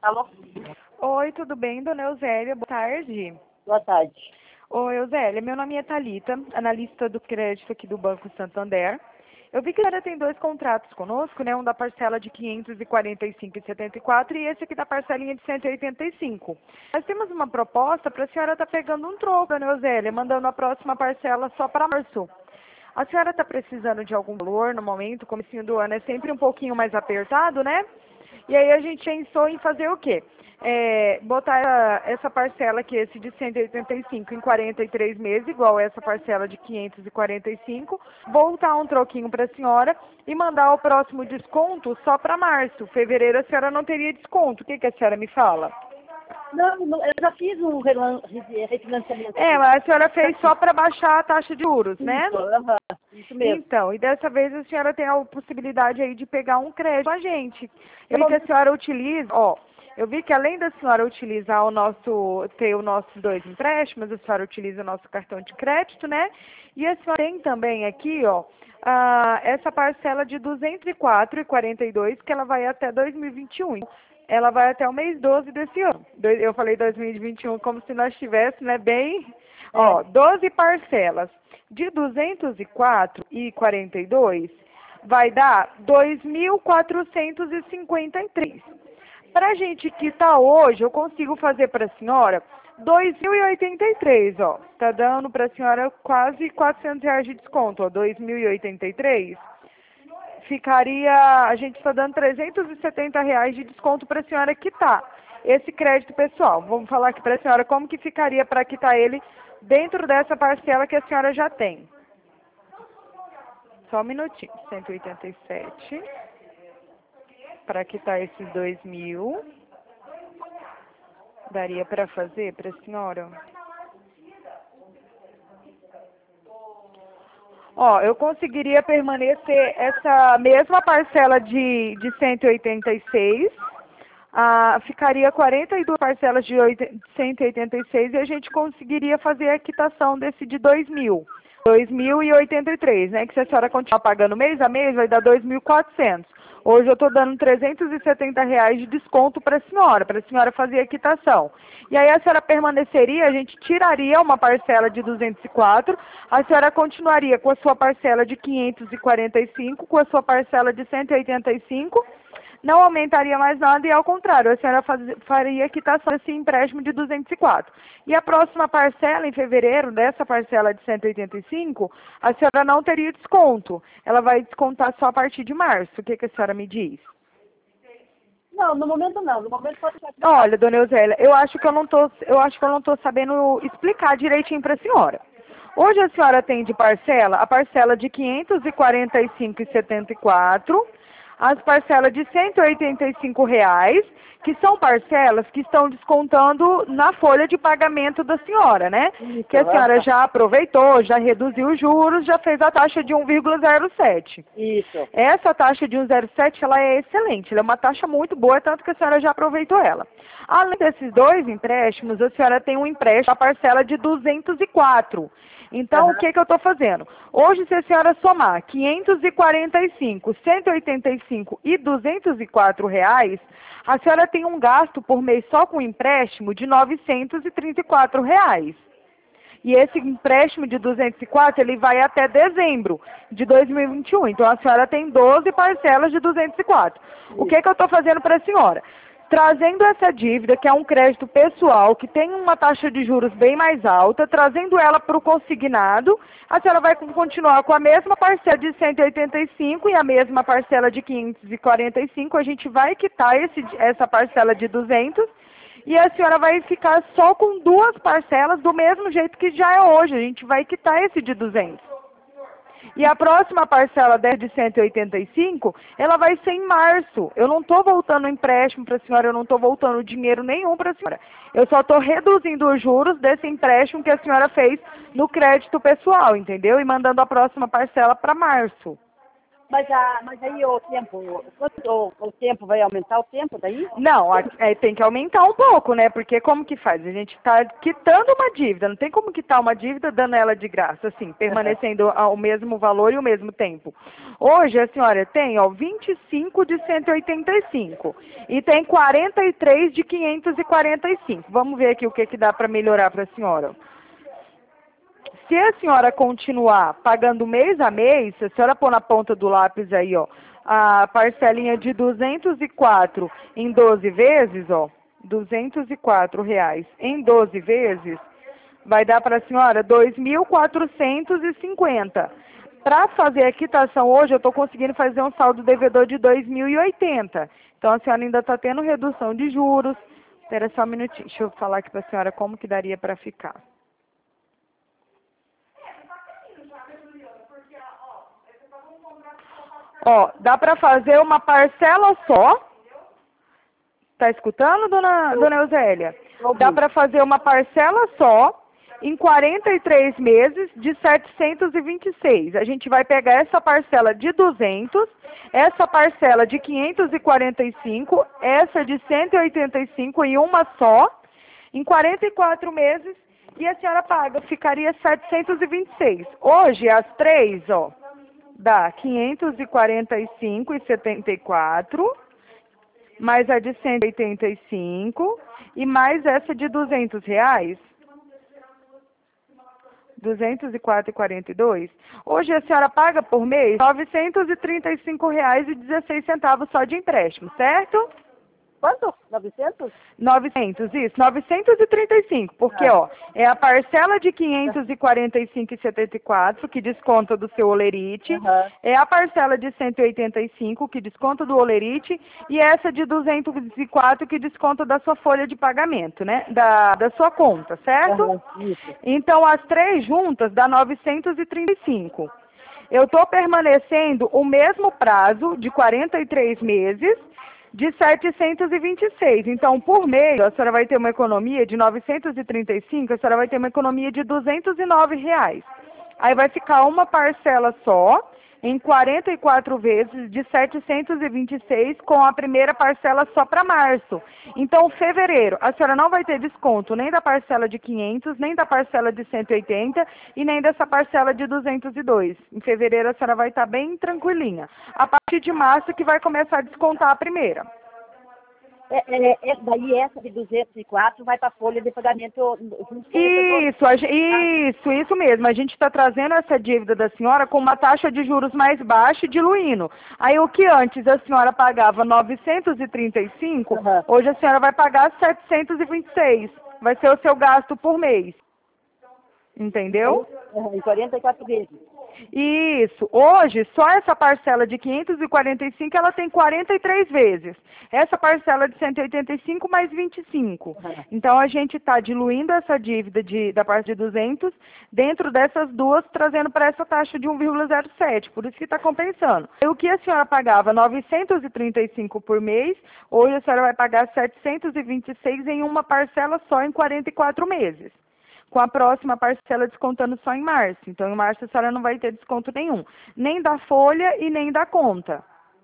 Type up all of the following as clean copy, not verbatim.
Alô? Oi, tudo bem, dona Euzélia? Boa tarde. Boa tarde. Oi, Euzélia, meu nome é Thalita, analista do crédito aqui do Banco Santander. Eu vi que a senhora tem dois contratos conosco, né? Um da parcela de 545,74 e esse aqui da parcelinha de 185. Nós temos uma proposta para a senhora estar pegando um troco, dona Euzélia, mandando a próxima parcela só para março. A senhora está precisando de algum valor no momento, o comecinho do ano é sempre um pouquinho mais apertado, né? E aí a gente pensou em fazer o quê? Botar essa parcela aqui, esse de 185 em 43 meses, igual essa parcela de 545, voltar um troquinho para a senhora e mandar o próximo desconto só para março. Fevereiro a senhora não teria desconto. O que a senhora me fala? Não, eu já fiz um refinanciamento. Mas a senhora fez só para baixar a taxa de juros, né? Isso mesmo. Então, e dessa vez a senhora tem a possibilidade aí de pegar um crédito com a gente. Eu vi que a senhora utiliza, eu vi que além da senhora utilizar ter os nossos dois empréstimos, a senhora utiliza o nosso cartão de crédito, né? E a senhora tem também aqui, essa parcela de 204,42, que ela vai até 2021. Ela vai até o mês 12 desse ano. Eu falei 2021 como se nós tivéssemos, né, 12 parcelas de 204,42 vai dar 2.453. Para a gente quitar hoje, eu consigo fazer para a senhora 2.083, Tá dando para a senhora quase R$ 400 de desconto, 2.083. A gente está dando R$ 370 de desconto para a senhora quitar esse crédito pessoal. Vamos falar aqui para a senhora como que ficaria para quitar ele dentro dessa parcela que a senhora já tem. Só um minutinho. 187. Para quitar esses 2.000. Daria para fazer para a senhora? Eu conseguiria permanecer essa mesma parcela de 186. Ficaria 42 parcelas de 186 e a gente conseguiria fazer a quitação desse de 2.083, né? Que se a senhora continuar pagando mês a mês, vai dar 2.400. Hoje eu estou dando R$ 370 de desconto para a senhora fazer a quitação. E aí a senhora permaneceria, a gente tiraria uma parcela de 204, a senhora continuaria com a sua parcela de 545, com a sua parcela de 185, não aumentaria mais nada e, ao contrário, a senhora faria a quitação desse empréstimo de 204. E a próxima parcela, em fevereiro, dessa parcela de 185, a senhora não teria desconto. Ela vai descontar só a partir de março. O que a senhora me diz? Não, no momento não. No momento pode ser. Olha, dona Euzélia, eu acho que eu não tô sabendo explicar direitinho para a senhora. Hoje a senhora tem de parcela a parcela de 545,74, as parcelas de R$ 185, que são parcelas que estão descontando na folha de pagamento da senhora, né? Isso, que a senhora já aproveitou, já reduziu os juros, já fez a taxa de 1,07. Isso. Essa taxa de 1,07, ela é excelente, ela é uma taxa muito boa, tanto que a senhora já aproveitou ela. Além desses dois empréstimos, a senhora tem um empréstimo, a parcela de 204. Então, o que eu estou fazendo? Hoje, se a senhora somar 545, 185 e R$ 204, a senhora tem um gasto por mês só com empréstimo de R$ 934. E esse empréstimo de 204, ele vai até dezembro de 2021. Então, a senhora tem 12 parcelas de 204. O que eu estou fazendo para a senhora? Trazendo essa dívida, que é um crédito pessoal, que tem uma taxa de juros bem mais alta, trazendo ela para o consignado, a senhora vai continuar com a mesma parcela de 185 e a mesma parcela de 545, a gente vai quitar essa parcela de 200 e a senhora vai ficar só com duas parcelas do mesmo jeito que já é hoje, a gente vai quitar esse de 200. E a próxima parcela de 185, ela vai ser em março. Eu não estou voltando empréstimo para a senhora, eu não estou voltando dinheiro nenhum para a senhora. Eu só estou reduzindo os juros desse empréstimo que a senhora fez no crédito pessoal, entendeu? E mandando a próxima parcela para março. Mas aí o tempo, o tempo vai aumentar o tempo daí? Não, tem que aumentar um pouco, né? Porque como que faz? A gente está quitando uma dívida, não tem como quitar uma dívida dando ela de graça, assim, permanecendo ao mesmo valor e o mesmo tempo. Hoje a senhora tem, ó, 25 de 185 e tem 43 de 545. Vamos ver aqui o que dá para melhorar para a senhora. Se a senhora continuar pagando mês a mês, se a senhora pôr na ponta do lápis aí, ó, a parcelinha de 204 em 12 vezes, ó, R$ 204 em 12 vezes, vai dar para a senhora 2.450. Para fazer a quitação hoje, eu estou conseguindo fazer um saldo devedor de 2.080. Então, a senhora ainda está tendo redução de juros. Espera só um minutinho, deixa eu falar aqui para a senhora como que daria para ficar. Ó, dá para fazer uma parcela só. Tá escutando, dona Eusélia? Dá para fazer uma parcela só em 43 meses de 726. A gente vai pegar essa parcela de 200, essa parcela de 545, essa de 185 em uma só, em 44 meses, e a senhora paga, ficaria 726. Hoje, as três, ó, dá 545,74, mais a de 185 e mais essa de R$ 200. 204,42. Hoje a senhora paga por mês R$ 935,16 só de empréstimo, certo? Quanto? 900? 900, isso, 935, porque, ó, é a parcela de 545,74 que desconta do seu olerite, é a parcela de 185 que desconta do olerite e essa de 204 que desconta da sua folha de pagamento, né, da sua conta, certo? Isso. Então, as três juntas dá 935. Eu estou permanecendo o mesmo prazo de 43 meses, de 726. Então, por mês, a senhora vai ter uma economia de 935, a senhora vai ter uma economia de R$ 209. Aí vai ficar uma parcela só, em 44 vezes de 726, com a primeira parcela só para março. Então, fevereiro, a senhora não vai ter desconto nem da parcela de 500, nem da parcela de 180 e nem dessa parcela de 202. Em fevereiro, a senhora vai estar bem tranquilinha. A partir de março que vai começar a descontar a primeira. Daí essa de 204 vai para a folha de pagamento. Isso mesmo. A gente está trazendo essa dívida da senhora com uma taxa de juros mais baixa e diluindo. Aí o que antes a senhora pagava 935, hoje a senhora vai pagar 726. Vai ser o seu gasto por mês. Entendeu? Em 44 vezes. Isso. Hoje, só essa parcela de 545, ela tem 43 vezes. Essa parcela de 185 mais 25. Então, a gente está diluindo essa dívida da parte de 200 dentro dessas duas, trazendo para essa taxa de 1,07. Por isso que está compensando. E o que a senhora pagava 935 por mês, hoje a senhora vai pagar 726 em uma parcela só em 44 meses. Com a próxima parcela descontando só em março. Então, em março a senhora não vai ter desconto nenhum. Nem da folha e nem da conta.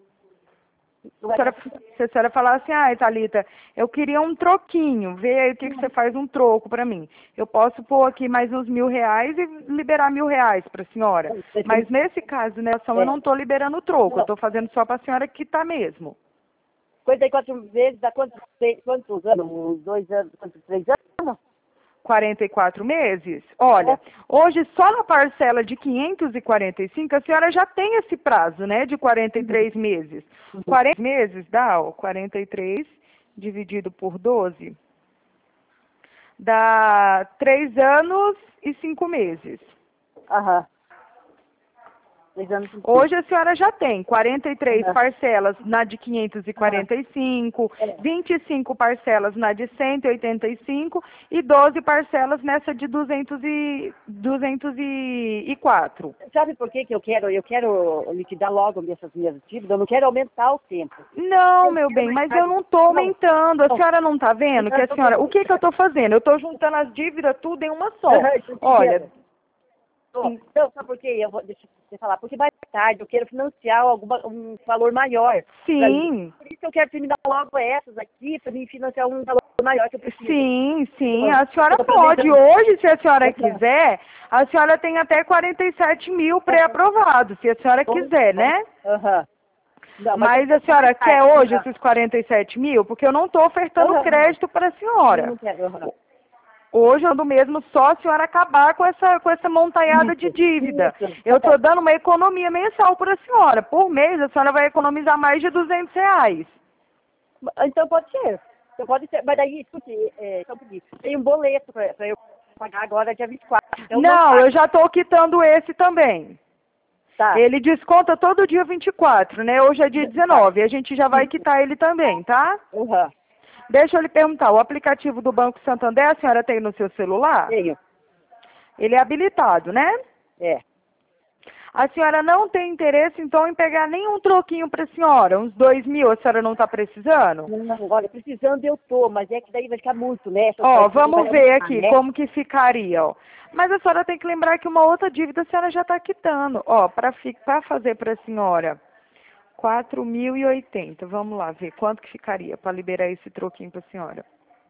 Se a senhora falar assim, Thalita, eu queria um troquinho, vê aí o que você faz um troco para mim. Eu posso pôr aqui mais uns R$ 1.000 e liberar R$ 1.000 para a senhora. Mas nesse caso, né, eu não estou liberando o troco, eu estou fazendo só para a senhora quitar mesmo. 44 vezes dá quantos anos? Uns 2 anos, 3 anos? 44 meses? Olha, hoje só na parcela de 545, a senhora já tem esse prazo, né, de 43 meses. 40 meses dá, ó, 43 dividido por 12, dá 3 anos e 5 meses. 3 anos. Hoje a senhora já tem 43 parcelas na de 545, 25 parcelas na de 185 e 12 parcelas nessa de 204. Sabe por que eu quero? Eu quero liquidar logo essas minhas dívidas, eu não quero aumentar o tempo. Não, meu bem, mas eu não estou aumentando. A senhora não está vendo que a senhora... O que eu estou fazendo? Eu estou juntando as dívidas tudo em uma só. Olha... Então, sabe por quê? Deixa eu falar. Porque vai tarde, eu quero financiar um valor maior. Sim. Por isso que eu quero terminar logo essas aqui, para me financiar um valor maior que eu preciso. Sim. A senhora pode. Hoje, se a senhora quiser, a senhora tem até 47 mil pré-aprovado, se a senhora quiser, né? Aham. Não, Mas a senhora quer hoje esses 47 mil? Porque eu não estou ofertando crédito para a senhora. Não quero. Hoje eu ando mesmo só a senhora acabar com essa montanhada de dívida. Eu estou dando uma economia mensal para a senhora. Por mês a senhora vai economizar mais de R$ 200. Então pode ser. Então pode ser. Mas daí, escute, tem um boleto para eu pagar agora dia 24. Então não, eu já estou quitando esse também. Tá. Ele desconta todo dia 24, né? Hoje é dia 19. A gente já vai quitar ele também, tá? Uhum. Deixa eu lhe perguntar, o aplicativo do Banco Santander a senhora tem no seu celular? Tenho. Ele é habilitado, né? É. A senhora não tem interesse, então, em pegar nenhum troquinho para a senhora? Uns 2 mil a senhora não está precisando? Não, olha, precisando eu tô, mas é que daí vai ficar muito, né? Ó, vamos ver aqui como que ficaria, ó. Mas a senhora tem que lembrar que uma outra dívida a senhora já está quitando. Ó, para fazer para a senhora 4.080. Vamos lá ver quanto que ficaria para liberar esse troquinho para a senhora.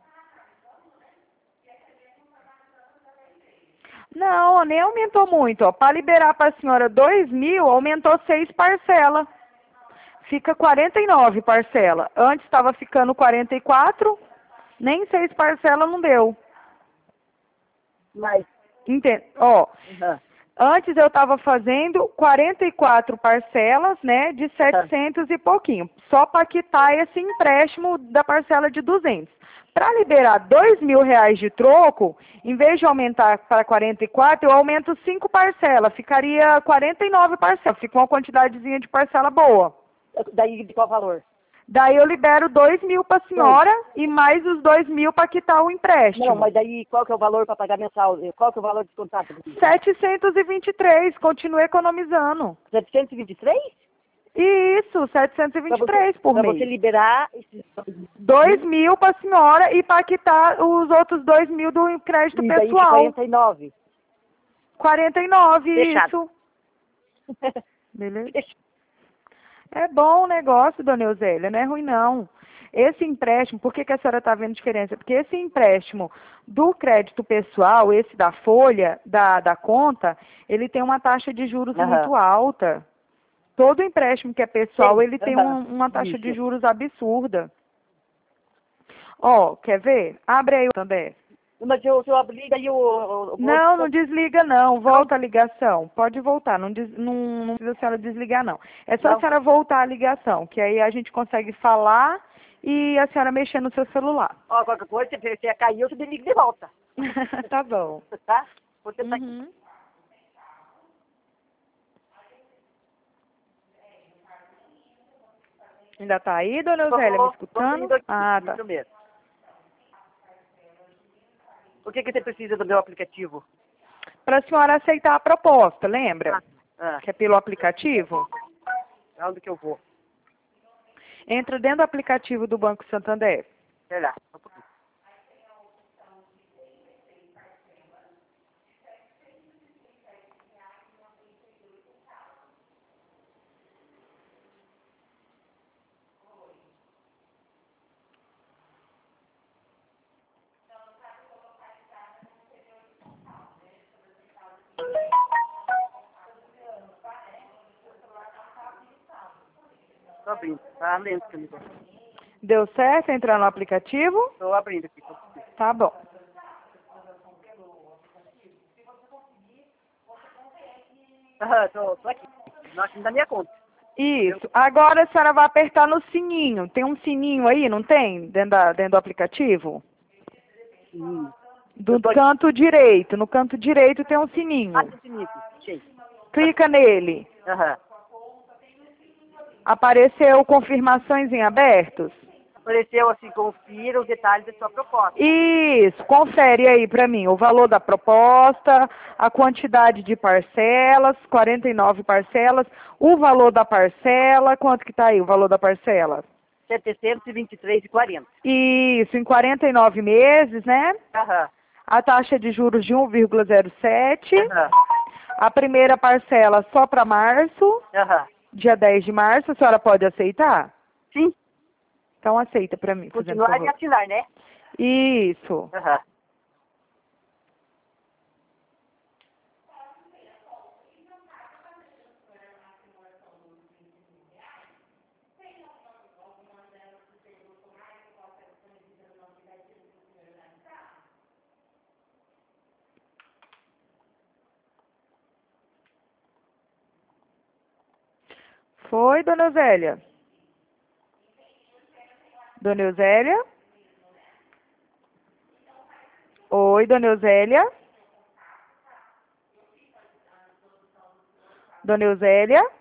Não, nem aumentou muito, ó. Para liberar para a senhora 2 mil, aumentou 6 parcelas. Fica 49 parcela. Antes estava ficando 44, nem 6 parcelas não deu. Mas... Entende? Ó, antes eu estava fazendo 44 parcelas, né, de 700 e pouquinho, só para quitar esse empréstimo da parcela de 200. Para liberar R$ 2.000 de troco, em vez de aumentar para 44, eu aumento 5 parcelas, ficaria 49 parcelas, fica uma quantidadezinha de parcela boa. Daí de qual valor? Daí eu libero 2 mil para a senhora e mais os 2 mil para quitar o empréstimo. Não, mas daí qual que é o valor para pagar mensal? Qual que é o valor descontado? 723, continue economizando. 723? Isso, 723 por mês. Para você liberar esses 2 mil para a senhora e para quitar os outros 2 mil do crédito e pessoal. Daí 49. 49, Fechado. isso. Beleza? É bom o negócio, dona Eusélia, não é ruim não. Esse empréstimo, por que a senhora está vendo diferença? Porque esse empréstimo do crédito pessoal, esse da folha, da conta, ele tem uma taxa de juros muito alta. Todo empréstimo que é pessoal, ele tem uma taxa de juros absurda. Ó, quer ver? Abre aí o Santander. Mas se eu abrir, daí Não desliga não, volta a ligação. Pode voltar, não precisa a senhora desligar não. É só a senhora voltar a ligação, que aí a gente consegue falar e a senhora mexer no seu celular. Ó, qualquer coisa, se você caiu, você desliga de volta. Tá bom. Tá? Você tá aqui. Ainda tá aí, dona Eusélia, me escutando? Ah, tá. O que você precisa do meu aplicativo? Para a senhora aceitar a proposta, lembra? Que é pelo aplicativo. Onde que eu vou? Entra dentro do aplicativo do Banco Santander. Será? Um pouquinho. Estou abrindo, tá lento que eu Deu certo entrar no aplicativo? Estou abrindo aqui. Tá bom. Tô aqui. Na minha conta. Isso. Agora a senhora vai apertar no sininho. Tem um sininho aí, não tem? Dentro do aplicativo? Do canto direito. No canto direito tem um sininho. Tem sininho. Clica nele. Apareceu confirmações em abertos? Apareceu assim, confira os detalhes da sua proposta. Isso, confere aí para mim o valor da proposta, a quantidade de parcelas, 49 parcelas, o valor da parcela, quanto que tá aí o valor da parcela? 723,40. Isso, em 49 meses, né? Aham. A taxa de juros de 1,07. A primeira parcela só para março, Aham. dia 10 de março, a senhora pode aceitar? Sim, Então aceita para mim, fazendo continuar e favor. assinar, né? Isso. Aham. Foi, dona Eusélia? Dona Eusélia? Oi, dona Eusélia? Dona Eusélia?